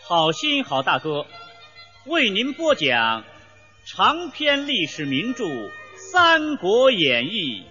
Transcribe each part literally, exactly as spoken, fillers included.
好心好大哥，为您播讲长篇历史名著《三国演义》。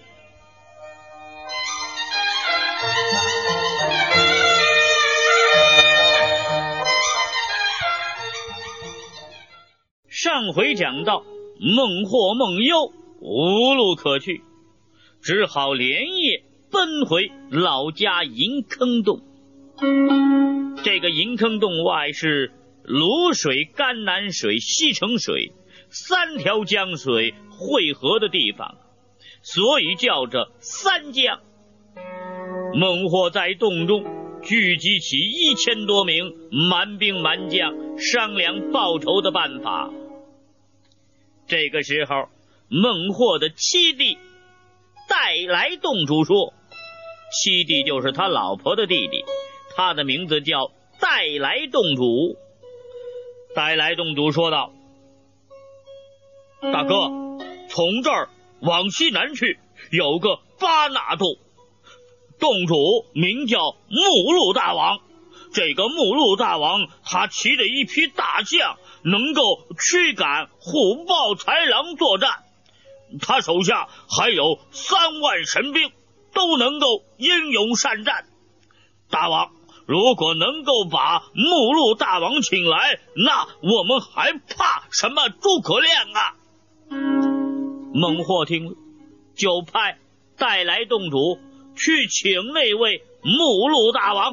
上回讲到，孟获、孟优无路可去，只好连夜奔回老家银坑洞。这个银坑洞外是泸水、甘南水、西城水三条江水汇合的地方，所以叫着三江。孟获在洞中聚集起一千多名蛮兵蛮将，商量报仇的办法。这个时候，孟获的七弟带来洞主说，七弟就是他老婆的弟弟，他的名字叫带来洞主。带来洞主说道：大哥，从这儿往西南去有个巴拿洞，洞主名叫目录大王。这个目录大王他骑着一匹大象，能够驱赶虎豹豺狼作战，他手下还有三万神兵，都能够英勇善战。大王如果能够把目录大王请来，那我们还怕什么诸葛亮啊？孟获听了，就派带来洞主去请那位目录大王。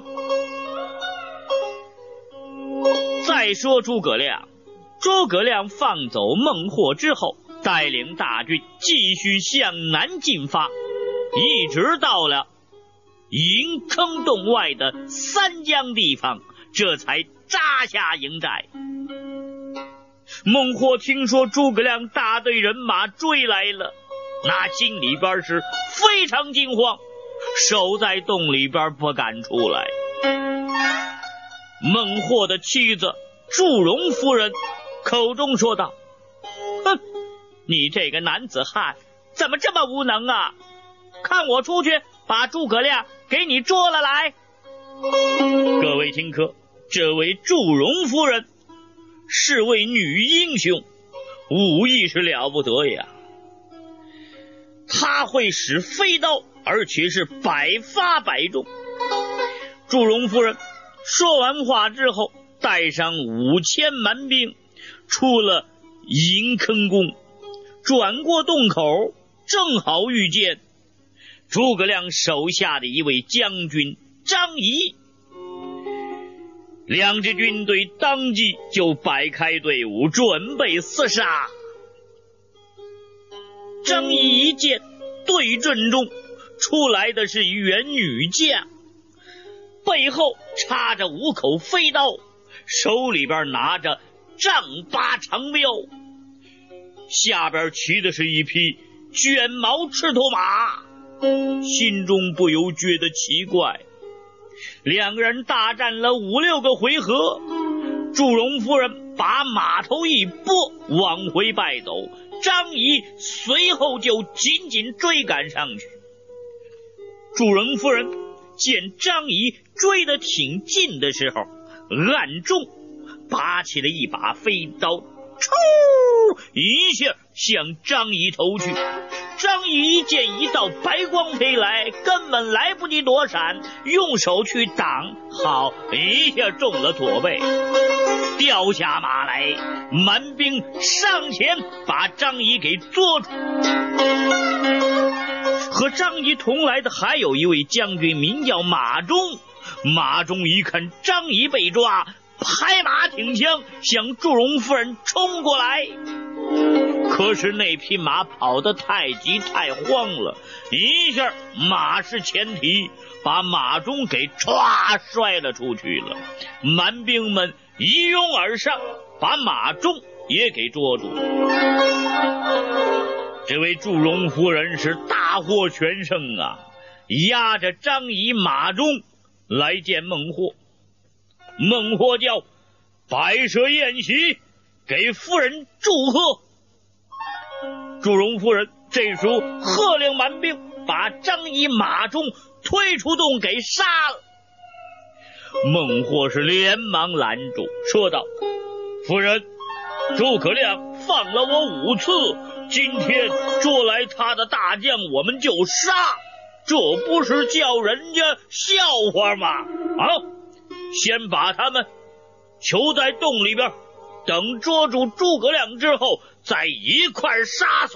再说诸葛亮，诸葛亮放走孟获之后，带领大军继续向南进发，一直到了银坑洞外的三江地方，这才扎下营寨。孟获听说诸葛亮大队人马追来了，那心里边是非常惊慌，守在洞里边不敢出来。孟获的妻子祝融夫人口中说道：哼，你这个男子汉怎么这么无能啊？看我出去把诸葛亮给你捉了来。各位听课，这位祝融夫人是位女英雄，武艺是了不得呀。她会使飞刀，而且是百发百中。祝融夫人说完话之后，带上五千蛮兵出了银坑宫，转过洞口，正好遇见诸葛亮手下的一位将军张仪。两支军队当即就摆开队伍，准备厮杀。张仪一见对阵中出来的是一员女将，背后插着五口飞刀，手里边拿着丈八长镖，下边骑的是一匹卷毛赤兔马。心中不由觉得奇怪，两个人大战了五六个回合，祝融夫人把马头一拨，往回败走，张仪随后就紧紧追赶上去。祝融夫人见张仪追得挺近的时候，暗中拔起了一把飞刀，抽一下向张仪投去。张仪一见一道白光飞来，根本来不及躲闪，用手去挡，好一下中了左背，掉下马来，蛮兵上前把张仪给捉住。和张仪同来的还有一位将军，名叫马忠。马忠一看张仪被抓，拍马挺枪向祝融夫人冲过来，可是那匹马跑得太急太慌了，一下马是前蹄，把马忠给唰摔了出去了。蛮兵们一拥而上，把马忠也给捉住。这位祝融夫人是大获全胜啊，押着张仪、马忠来见孟获。孟获叫摆设宴席，给夫人祝贺。祝融夫人这时候喝令蛮兵把张仪、马忠推出洞给杀了。 孟获是连忙拦住，说道：夫人，诸葛亮放了我五次，今天捉来他的大将我们就杀，这不是叫人家笑话吗？啊，先把他们囚在洞里边，等捉住诸葛亮之后再一块杀死。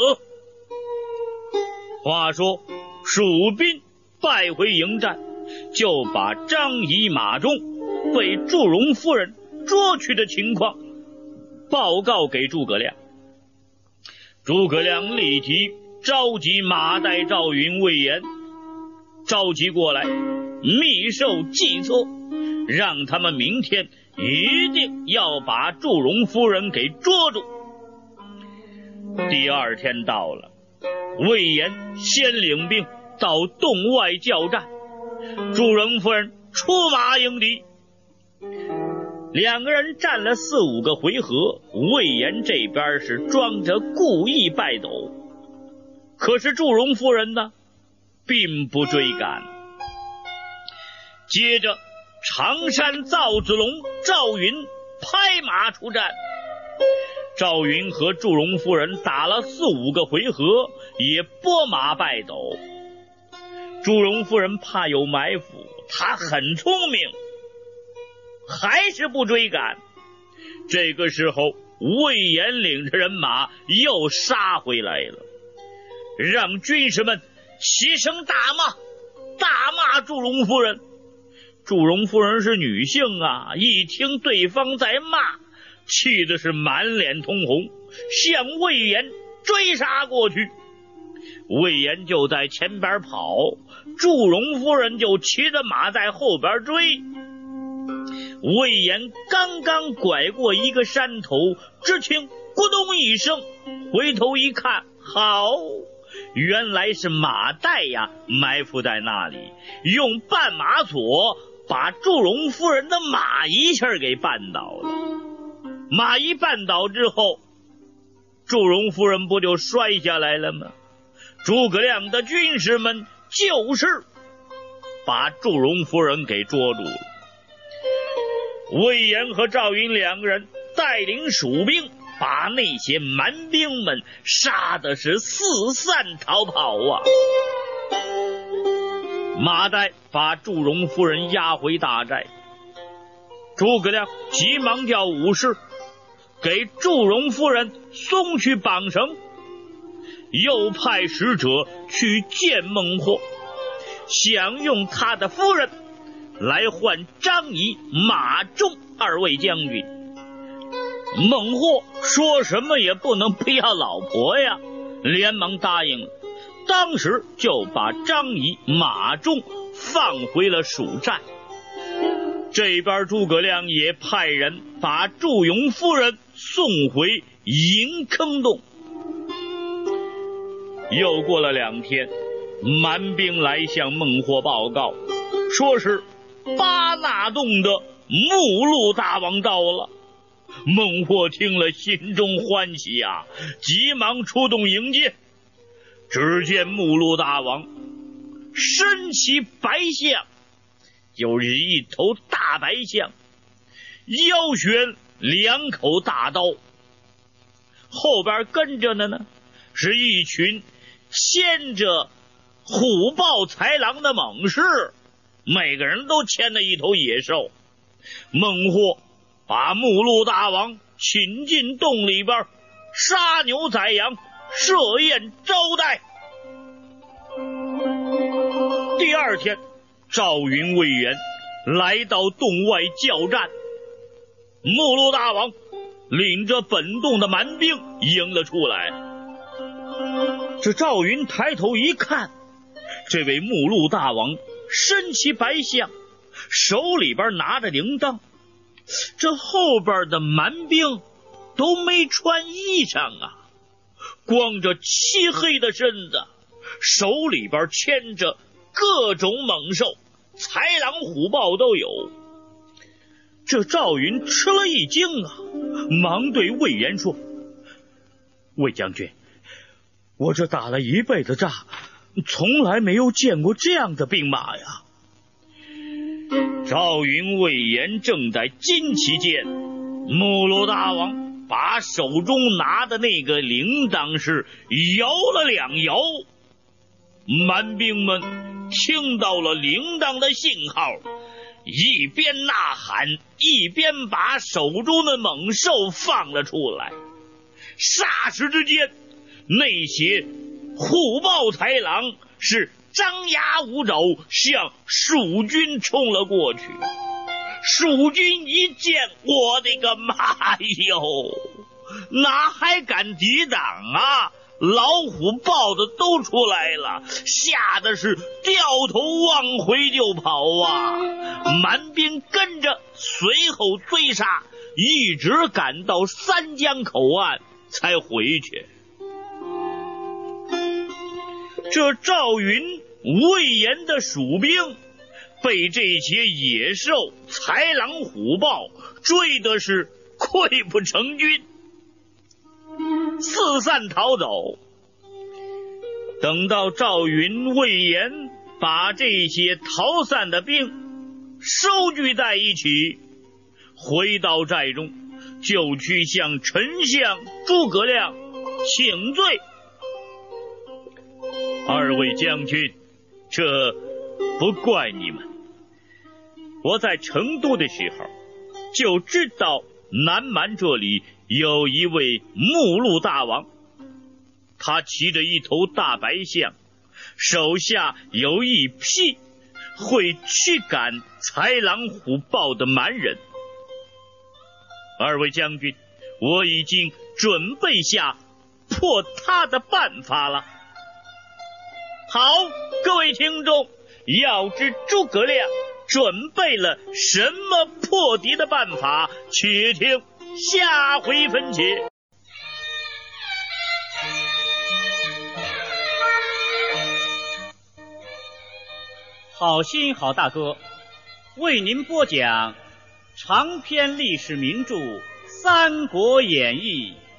话说蜀兵败回营寨，就把张仪、马忠被祝融夫人捉去的情况报告给诸葛亮。诸葛亮立即召集马岱、赵云、魏延，召集过来密授计策，让他们明天一定要把祝融夫人给捉住。第二天到了，魏延先领兵到洞外交战，祝融夫人出马迎敌。两个人战了四五个回合，魏延这边是装着故意败走，可是祝融夫人呢并不追赶。接着常山赵子龙、赵云拍马出战，赵云和祝融夫人打了四五个回合，也拨马败走。祝融夫人怕有埋伏，她很聪明，还是不追赶。这个时候魏延领着人马又杀回来了，让军士们齐声大骂，大骂祝融夫人。祝融夫人是女性啊，一听对方在骂，气的是满脸通红，向魏延追杀过去。魏延就在前边跑，祝融夫人就骑着马在后边追。魏延刚刚拐过一个山头，只听咕咚一声，回头一看，好，原来是马岱呀埋伏在那里，用绊马索把祝融夫人的马一下给绊倒了。马一绊倒之后，祝融夫人不就摔下来了吗？诸葛亮的军士们就是把祝融夫人给捉住了。魏延和赵云两个人带领蜀兵，把那些蛮兵们杀的是四散逃跑啊。马岱把祝融夫人押回大寨，诸葛亮急忙叫武士给祝融夫人送去绑绳，又派使者去见孟获，想用他的夫人来换张仪、马忠二位将军。孟获说什么也不能不要老婆呀，连忙答应了，当时就把张仪、马忠放回了蜀寨。这边诸葛亮也派人把祝融夫人送回银坑洞。又过了两天，蛮兵来向孟获报告，说是巴纳洞的目录大王到了。孟获听了心中欢喜啊，急忙出动迎接。只见目录大王身骑白象，就是一头大白象，腰悬两口大刀，后边跟着的呢是一群牵着虎豹豺狼的猛士，每个人都牵了一头野兽。孟获把目录大王请进洞里边，杀牛宰羊，设宴招待。第二天，赵云、魏延来到洞外交战，目录大王领着本洞的蛮兵迎了出来。这赵云抬头一看，这位目录大王身骑白象，手里边拿着铃铛，这后边的蛮兵都没穿衣裳啊，光着漆黑的身子，手里边牵着各种猛兽，豺狼虎豹都有。这赵云吃了一惊啊，忙对魏延说：魏将军，我这打了一辈子仗，从来没有见过这样的兵马呀。 赵云、魏延正在惊奇间，木鲁大王把手中拿的那个铃铛是摇了两摇，蛮兵们听到了铃铛的信号，一边呐喊，一边把手中的猛兽放了出来。霎时之间，那些虎豹豺狼是张牙舞爪向蜀军冲了过去。蜀军一见，我的个妈哟，哪还敢抵挡啊？老虎豹子都出来了，吓得是掉头往回就跑啊！蛮兵跟着随后追杀，一直赶到三江口岸才回去。这赵云、魏延的蜀兵被这些野兽、豺狼、虎豹追的是溃不成军，四散逃走。等到赵云、魏延把这些逃散的兵收聚在一起，回到寨中，就去向丞相诸葛亮请罪。二位将军，这不怪你们。我在成都的时候就知道南蛮这里有一位目录大王，他骑着一头大白象，手下有一批会驱赶豺狼虎豹的蛮人。二位将军，我已经准备下破他的办法了。好，各位听众，要知诸葛亮准备了什么破敌的办法，且听下回分解。 好心好大哥为您播讲长篇历史名著《三国演义》